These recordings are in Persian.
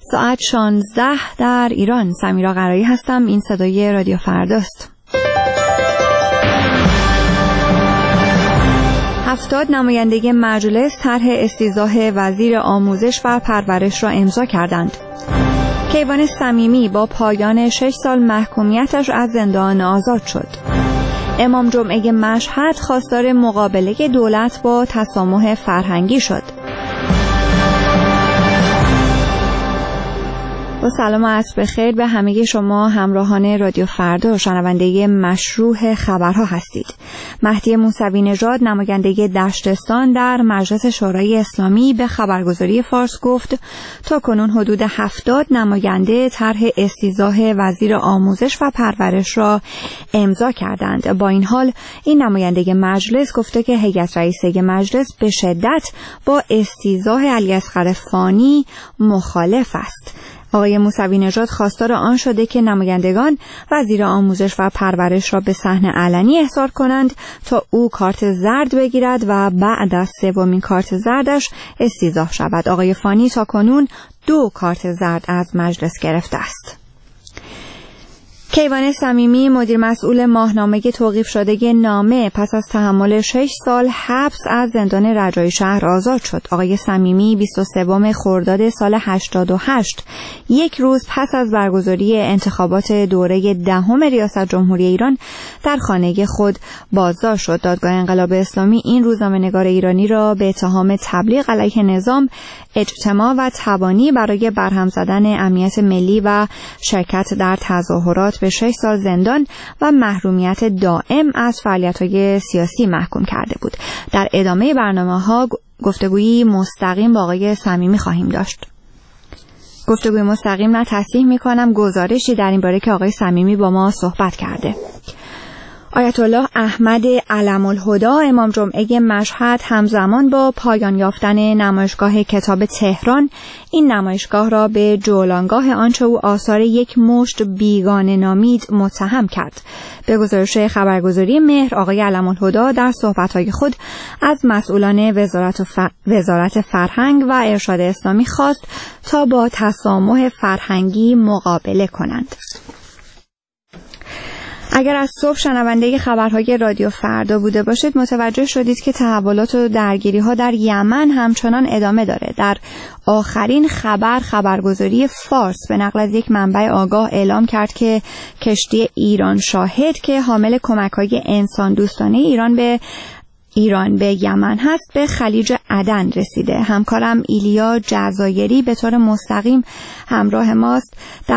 ساعت 16 در ایران. سمیرا قرایی هستم. این صدای رادیو فرداست. 70 نماینده مجلس طرح استیضاح وزیر آموزش و پرورش را امضا کردند. کیوان صمیمی با پایان 6 سال محکومیتش از زندان آزاد شد. امام جمعه مشهد خواستار مقابله دولت با تسامح فرهنگی شد. با سلام و عصر بخیر به همه شما همراهان رادیو فردا و شنونده مشروع خبرها هستید. مهدی موسوی نژاد نماینده دشتستان در مجلس شورای اسلامی به خبرگزاری فارس گفت تا کنون حدود 70 نماینده طرح استیضاح وزیر آموزش و پرورش را امضا کردند. با این حال این نماینده مجلس گفته که هیئت رئیسه مجلس به شدت با استیضاح علیاصغر فانی مخالف است. آقای موسوی نژاد خواستار آن شده که نمایندگان وزیر آموزش و پرورش را به صحنه علنی احضار کنند تا او کارت زرد بگیرد و بعد از سومین کارت زردش استیضاح شود. آقای فانی تاکنون 2 کارت زرد از مجلس گرفته است. کیوان صمیمی مدیر مسئول ماهنامه توقیف شده نامه پس از تحمل 6 سال حبس از زندان رجایی شهر آزاد شد. آقای صمیمی 23 خرداد سال 88 یک روز پس از برگزاری انتخابات دوره 10 ریاست جمهوری ایران در خانه خود بازداشت شد. دادگاه انقلاب اسلامی این روزنامه‌نگار ایرانی را به اتهام تبلیغ علیه نظام، اجتماع و تبانی برای برهم زدن امنیت ملی و شرکت در تظاهرات به 6 سال زندان و محرومیت دائم از فعالیت‌های سیاسی محکوم کرده بود. در ادامه برنامه‌ها گفتگویی مستقیم با آقای صمیمی خواهیم داشت. گفتگوی مستقیم را تصحیح می‌کنم، گزارشی در این باره که آقای صمیمی با ما صحبت کرده. آیت الله احمد علم‌الهدی امام جمعه مشهد همزمان با پایان یافتن نمایشگاه کتاب تهران این نمایشگاه را به جولانگاه آنچه او آثار یک مشت بیگانه نامید متهم کرد. به گزارش خبرگزاری مهر، آقای علم‌الهدی در صحبت‌های خود از مسئولان وزارت فرهنگ و ارشاد اسلامی خواست تا با تسامح فرهنگی مقابله کنند. اگر از صبح شنونده خبرهای رادیو فردا بوده باشید متوجه شدید که تحولات و درگیری‌ها در یمن همچنان ادامه داره. در آخرین خبرگزاری فارس به نقل از یک منبع آگاه اعلام کرد که کشتی ایران شاهد که حامل کمک‌های انسان دوستانه ایران به یمن هست به خلیج عدن رسیده. همکارم ایلیا جزایری به طور مستقیم همراه ماست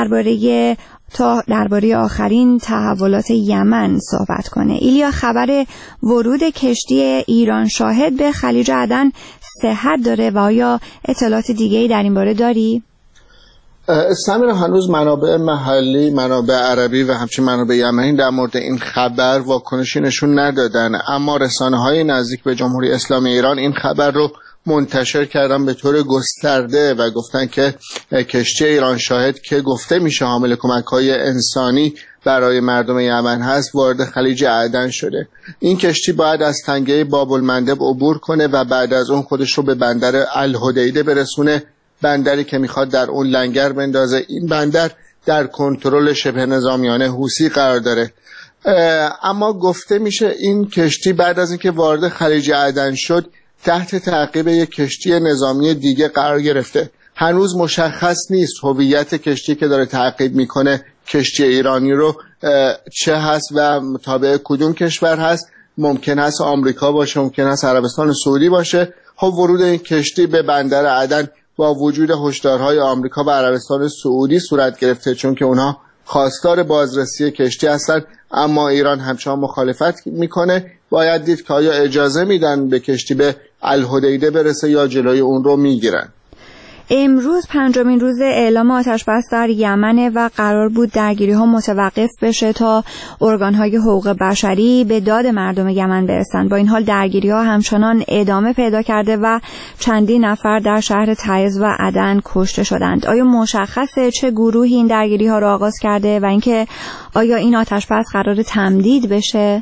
تا درباره آخرین تحولات یمن صحبت کنه. ایلیا، خبر ورود کشتی ایران شاهد به خلیج عدن صحت داره و آیا اطلاعات دیگه‌ای در این باره داری؟ سمیرا، هنوز منابع محلی، منابع عربی و همچنین منابع یمنی در مورد این خبر واکنشی نشون ندادن، اما رسانه‌های نزدیک به جمهوری اسلامی ایران این خبر رو منتشر کردن به طور گسترده و گفتن که کشتی ایران شاهد که گفته میشه حامل کمک‌های انسانی برای مردم یمن هست وارد خلیج عدن شده. این کشتی باید از تنگه باب المندب عبور کنه و بعد از اون خودش رو به بندر الحدیده برسونه، بندری که میخواد در اون لنگر بندازه. این بندر در کنترل شبه نظامیان حوثی قرار داره، اما گفته میشه این کشتی بعد از اینکه وارد خلیج عدن شد تحت تعقیب یک کشتی نظامی دیگه قرار گرفته. هنوز مشخص نیست هویت کشتی که داره تعقیب میکنه کشتی ایرانی رو چه هست و تابع کدوم کشور هست. ممکن هست آمریکا باشه، ممکن هست عربستان سعودی باشه. خب ورود این کشتی به بندر عدن با وجود هشدارهای آمریکا و عربستان سعودی صورت گرفته، چون که اونها خواستار بازرسی کشتی هستن، اما ایران همچنان مخالفت میکنه. باید دید که آیا اجازه میدن به کشتی به الحدیده برسه یا جلوی اون رو میگیرن. امروز 5مین روز اعلام آتش بس در یمن و قرار بود درگیری‌ها متوقف بشه تا ارگان‌های حقوق بشری به داد مردم یمن برسند. با این حال درگیری‌ها همچنان ادامه پیدا کرده و چندین نفر در شهر تعز و عدن کشته شدند. آیا مشخصه چه گروهی این درگیری‌ها را آغاز کرده و اینکه آیا این آتش بس قرار تمدید بشه؟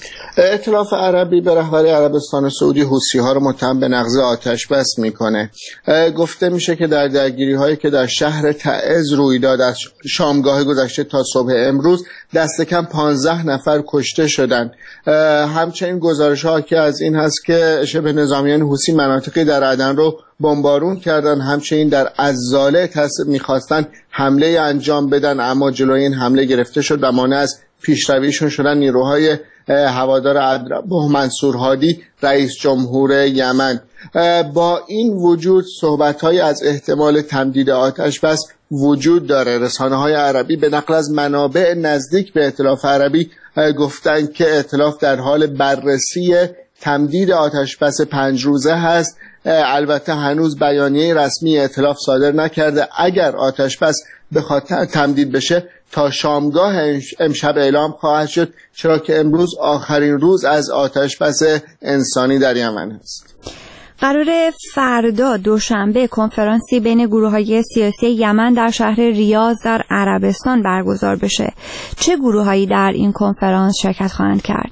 ائتلاف عربی به رهبری عربستان سعودی حوثی‌ها رو متهم به نقض آتش بس میکنه. گفته میشه که در درگیری‌هایی که در شهر تعز روی داد از شامگاه گذشته تا صبح امروز دست کم 15 نفر کشته شدن. همچنین گزارش‌ها که از این هست که شبه نظامیان حوثی مناطقی در عدن رو بمبارون کردن، همچنین در عزاله میخواستن حمله انجام بدن اما جلوی این حمله گرفته شد و مانع از پیشرویشون شدن نیروهای هوادار عبدالله منصور هادی رئیس جمهور یمن. با این وجود صحبت‌های از احتمال تمدید آتش بس وجود داره. رسانه‌های عربی به نقل از منابع نزدیک به ائتلاف عربی گفتن که ائتلاف در حال بررسی تمدید آتش بس 5 روزه هست. البته هنوز بیانیه رسمی ائتلاف صادر نکرده. اگر آتش بس بخواد تمدید بشه تا شامگاه امشب اعلام خواهد شد، چرا که امروز آخرین روز از آتش بس انسانی در یمن است. قرار فردا دوشنبه کنفرانسی بین گروه‌های سیاسی یمن در شهر ریاض در عربستان برگزار بشه. چه گروه‌هایی در این کنفرانس شرکت خواهند کرد؟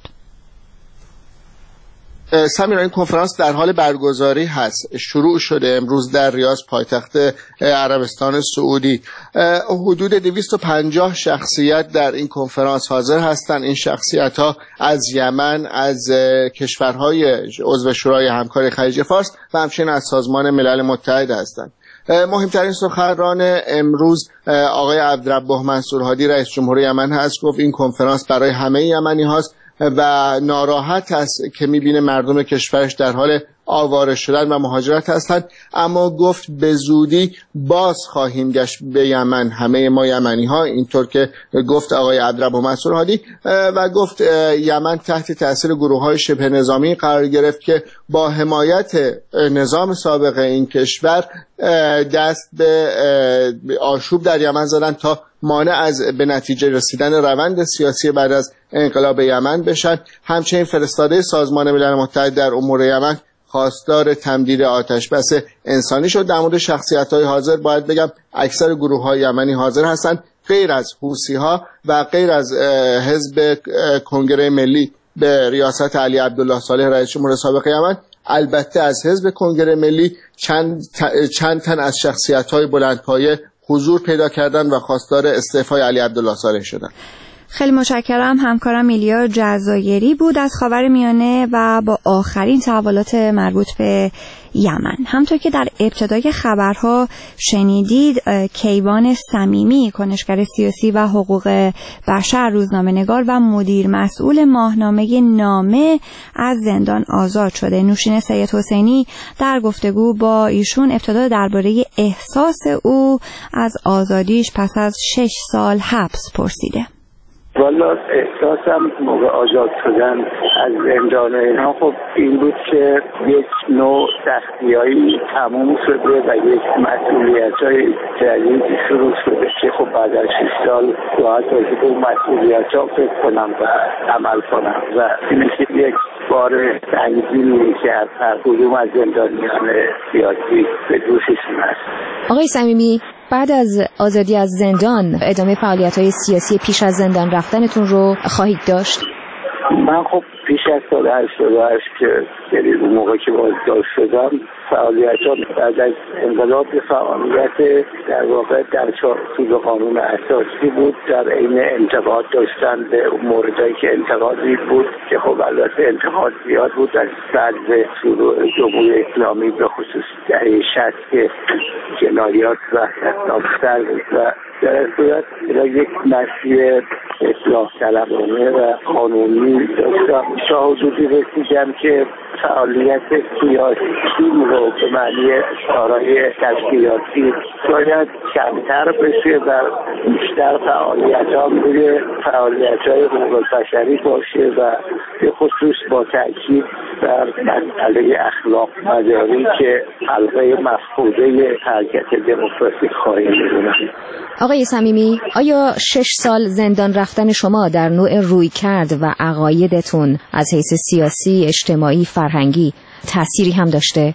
سمیرا، این کنفرانس در حال برگزاری هست. شروع شده امروز در ریاض پایتخت عربستان سعودی. حدود 250 شخصیت در این کنفرانس حاضر هستند. این شخصیت‌ها از یمن، از کشورهای عضو شورای همکاری خلیج فارس و همچنین از سازمان ملل متحد هستند. مهمترین سخنران امروز آقای عبدالله منصور هادی رئیس جمهور یمن هست. گفت این کنفرانس برای همه یمنی هاست و ناراحت است که میبینه مردم کشورش در حال آواره شدن و مهاجرت هستند، اما گفت به زودی باز خواهیم گشت به یمن همه ما یمنی ها، اینطور که گفت آقای عبدالله منصور هادی. و گفت یمن تحت تاثیر گروه های شبه نظامی قرار گرفت که با حمایت نظام سابق این کشور دست به آشوب در یمن زدن تا مانع از به نتیجه رسیدن روند سیاسی بعد از انقلاب یمن بشن. همچنین فرستاده سازمان ملل متحد در امور یمن خواستار تمدید آتش بس انسانی شد. در مورد شخصیت‌های حاضر باید بگم اکثر گروه‌های یمنی حاضر هستند، غیر از حوثی‌ها و غیر از حزب کنگره ملی به ریاست علی عبدالله صالح رئیس جمهور سابق یمن. البته از حزب کنگره ملی چند تن از شخصیت‌های بلندپایه حضور پیدا کردن و خواستار استعفای علی عبدالله صالح شدن. خیلی متشکرم. همکارم ایلیا جزایری بود از خاورمیانه و با آخرین تحولات مربوط به یمن. همطور که در ابتدای خبرها شنیدید، کیوان صمیمی کنشگر سیاسی و حقوق بشر، روزنامه‌نگار و مدیر مسئول ماهنامه نامه از زندان آزاد شده. نوشین سید حسینی در گفتگو با ایشون ابتدا درباره احساس او از آزادیش پس از 6 سال حبس پرسیده. والا احساسم موقع آزاد شدن از زندان اینا خب این بود که یک نوع سختی‌هایی تموم شده و یک مسئولیت‌های جدید شروع شده که خب بعد از 6 سال باید راجع به اون مسئولیت‌ها فکر کنم و عمل کنم و اینه که یک بار سنگینی که از هر کدوم از زندانیان سیاسی به دوششون هست. آقای صمیمی، بعد از آزادی از زندان ادامه فعالیت‌های سیاسی پیش از زندان رفتنتون رو خواهید داشت؟ من خب پیش از سال 88 که اون موقع که بازداشت شدم فعالیت‌ها بعد از انقلاب فعالیت در واقع در چارچوب قانون اساسی بود، در عین انتقاد داشتن به موردایی که انتقادی بود که خب البته انتقاد زیاد بود از بعد شروع جمهوری اسلامی به خصوص دهه 60 که جنایات و دادگستر بود و در صورت یک مسیر اصلاح طلبانه و قانونی داشتم تا حدودی رسیدم که فعالیت سیاسی رو به معنی کارهای تشکیلاتی شاید کمتر بشه و بیشتر فعالیت‌هام روی فعالیت‌های حقوق بشری باشه و به خصوص با تأکید بر مسئله اخلاق مداری که حلقه مفقوده حرکت دموکراسی خواهی می‌دونم. آقای صمیمی، آیا 6 سال زندان رفتن شما در نوع رویکرد و عقایدتون از حیث سیاسی، اجتماعی، فرهنگی تأثیری هم داشته؟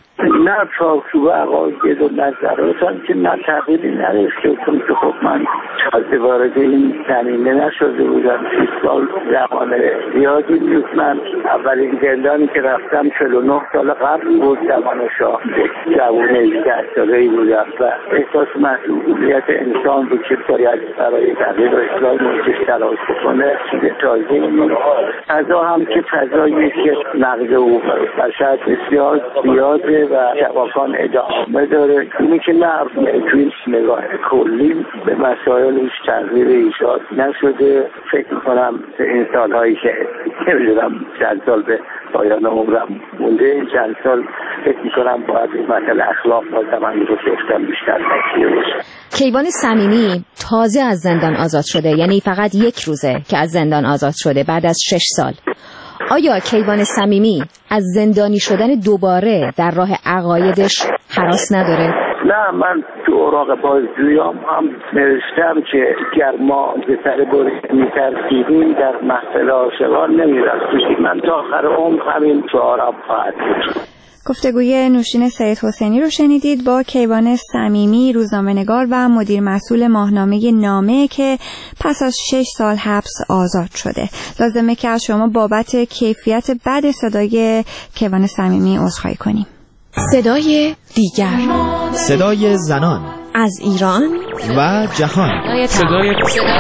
نه چارچوب عقاید و نظرات هم که نه تغییری نداشته، چون که خب من تازه وارد این زمینه نشده بودم. 30 سال زمان زیادی بود. من اولین زندانی که رفتم 49 سال قبل بود، زمان شاه. جوان 18 ساله‌ای بودم و احساس مسئولیت انسان بود که باید برای تغییر و اصلاح محیطش تلاش بکنه. تازه فضا هم که فضایی که نقد حقوق بشر بسیار زیاده و شباکان ادامه داره. اینی که نه توی نگاه کلی به مسائلش تغییر ایجاد نشده. فکر میکنم این سالهایی که نمیدونم چند سال به پایان عمرم مونده، این چند سال فکر میکنم باید این مسئله اخلاق بازم هم رو شفتم بیشتر تکیه بشه. کیوان صمیمی تازه از زندان آزاد شده، یعنی فقط 1 روزه که از زندان آزاد شده بعد از 6 سال. آیا کیوان صمیمی از زندانی شدن دوباره در راه عقایدش هراس نداره؟ نه، من تو اوراق بازجویی‌ام هم نوشتم که گر ما به سر بریده می‌ترسیدیم در محفل عاشقان نمی‌رفتیم. من تا آخر عمر همین شعارم خواهد بود. گفتگوی نوشین سید حسینی رو شنیدید با کیوان صمیمی، روزنامه‌نگار و مدیر مسئول ماهنامه نامه که پس از 6 سال حبس آزاد شده. لازمه که از شما بابت کیفیت بد صدای کیوان صمیمی عذرخواهی کنیم. صدای دیگر، صدای زنان از ایران و جهان. صدای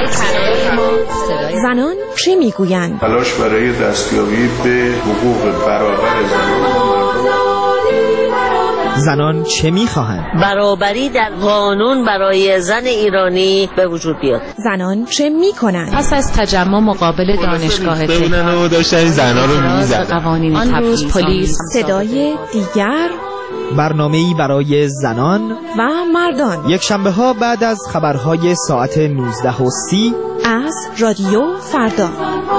زنان چه میگویند؟ تلاش برای دستیابی به حقوق برابر زنان چه میخواهند؟ برابری در قانون برای زن ایرانی به وجود بیاد. زنان چه میکنند؟ پس از تجمع مقابل دانشگاه تهران داشتن زنها رو میزدن. آن روز پلیس. صدای دیگر، برنامه‌ای برای زنان و مردان، یک شنبه ها بعد از خبرهای ساعت 19:30 از رادیو فردا.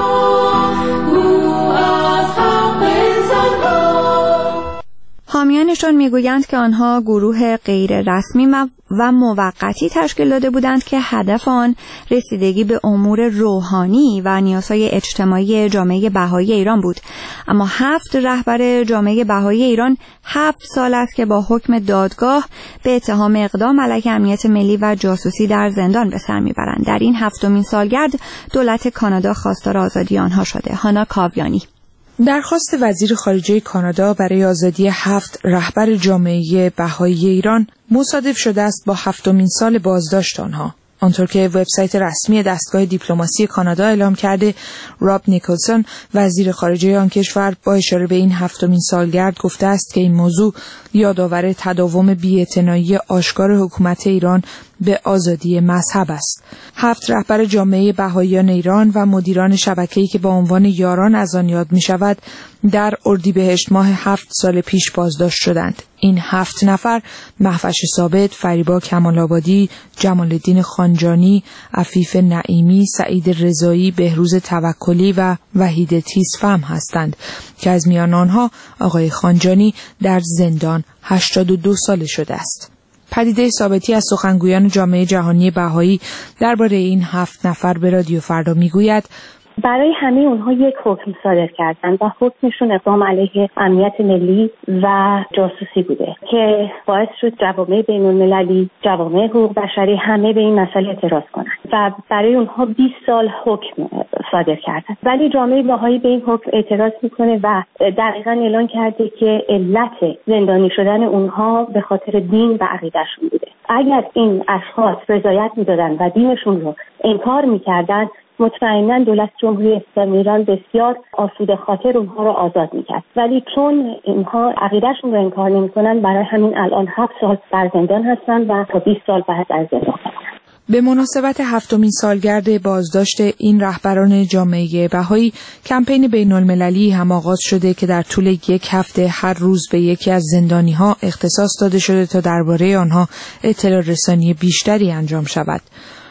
حامیانشان میگویند که آنها گروه غیر رسمی و موقتی تشکیل داده بودند که هدف آن رسیدگی به امور روحانی و نیازهای اجتماعی جامعه بهایی ایران بود. اما 7 رهبر جامعه بهایی ایران 7 سال است که با حکم دادگاه به اتهام اقدام علیه امنیت ملی و جاسوسی در زندان به سر میبرند. در این 7مین سالگرد دولت کانادا خواستار آزادی آنها شده. هانا کاویانی. درخواست وزیر خارجه کانادا برای آزادی 7 رهبر جامعه بهایی ایران مصادف شده است با 7مین سال بازداشت آنها. آنطور که وبسایت رسمی دستگاه دیپلماسی کانادا اعلام کرده، راب نیکلسون وزیر خارجه آن کشور با اشاره به این 7مین سالگرد گفته است که این موضوع یادآور تداوم بی‌اعتنایی آشکار حکومت ایران به آزادی مذهب است. 7 رهبر جامعه بهاییان ایران و مدیران شبکه‌ای که با عنوان یاران از آن یاد می‌شود در اردیبهشت ماه 7 سال پیش بازداشت شدند. این 7 نفر مهوش ثابت، فریبا کمال‌آبادی، جمال‌الدین خانجانی، عفیف نعیمی، سعید رضایی، بهروز توکلی و وحید تیزفهم هستند که از میان آنها آقای خانجانی در زندان 82 ساله شده است. پدیده ثابتی از سخنگویان جامعه جهانی بهایی درباره این 7 نفر به رادیو فردا میگوید: برای همه اونها یک حکم صادر کردن و حکمشون اقدام علیه امنیت ملی و جاسوسی بوده که باعث شد جوامع بین‌المللی، جوامع حقوق بشری همه به این مسئله اعتراض کنند و برای اونها 20 سال حکم صادر کردن. ولی جامعه بهایی به این حکم اعتراض میکنه و دقیقاً اعلان کرده که علت زندانی شدن اونها به خاطر دین و عقیدهشون بوده. اگر این اشخاص رضایت میدادن و دینشون رو انکار میکردن، مطمئنا دولت جمهوری اسلامی ایران بسیار آسوده خاطر اونها رو آزاد میکرد. ولی چون اینها عقیدهشون رو انکار نمیکنن، برای همین الان 7 سال در زندان هستن و تا 20 سال بعد از زندان هستن. به مناسبت 7مین سالگرد بازداشت این رهبران جامعه بهایی، کمپین بین‌المللی هم آغاز شده که در طول 1 هفته هر روز به یکی از زندانی‌ها اختصاص داده شده تا درباره آنها اطلاع رسانی بیشتری انجام شود.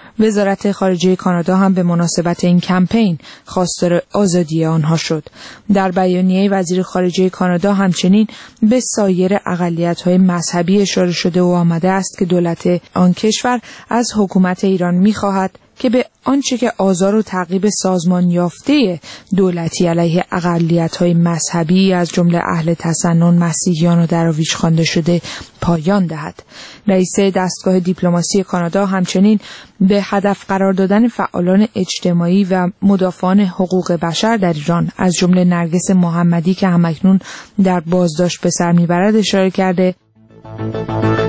وزارت خارجه کانادا هم به مناسبت این کمپین خواستار آزادی آنها شد. در بیانیه وزیر خارجه کانادا همچنین به سایر اقلیت‌های مذهبی اشاره شده و آمده است که دولت آن کشور از حکومت ایران می‌خواهد که به آنچه که آزار و تعقیب سازمان یافته دولتی علیه اقلیت‌های مذهبی از جمله اهل تسنن، مسیحیان و دراویش خوانده شده پایان دهد. رئیس دستگاه دیپلماسی کانادا همچنین به هدف قرار دادن فعالان اجتماعی و مدافعان حقوق بشر در ایران از جمله نرگس محمدی که همکنون در بازداشت به سر میبرد اشاره کرده.